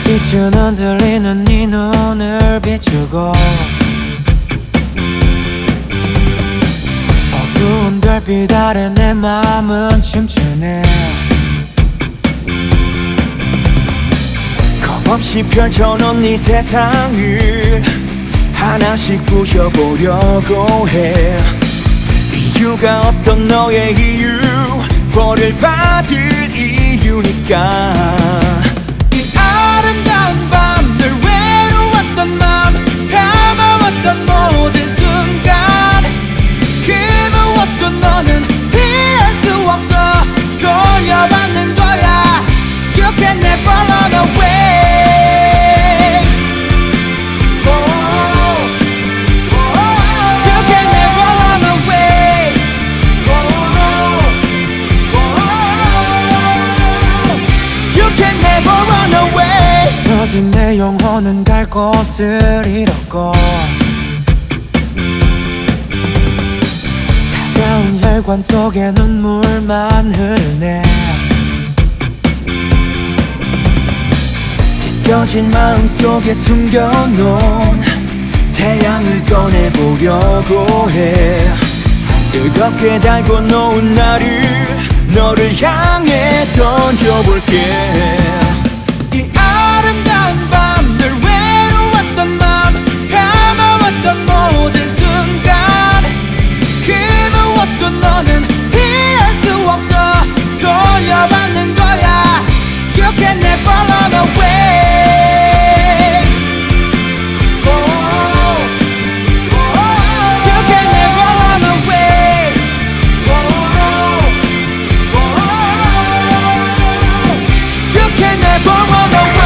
빛은 흔들리는 네 눈을 비추고 어두운 별빛 아래 내 맘은 춤추네. 겁없이 펼쳐놓은 네 세상을 하나씩 부셔보려고 해. 이유가 없던 너의 이유, 벌을 받을 이유니까. 이 아름다운 밤, 늘 외로웠던 맘, 참아왔던 모든 순간, 그 무엇도 너는 피할 수 없어. 돌려받는 거야. You can never run away. 서진 내 영혼은 갈 곳을 잃었고 차가운 혈관 속에 눈물만 흐르네. 찢겨진 마음 속에 숨겨놓은 태양을 꺼내보려고 해. 뜨겁게 달고 놓은 나를 너를 향해 던져볼게. 모든 순간 그 무엇도 너는 피할 수 없어. 돌려받는 거야. You can never run away. You can never run away. You can never run away.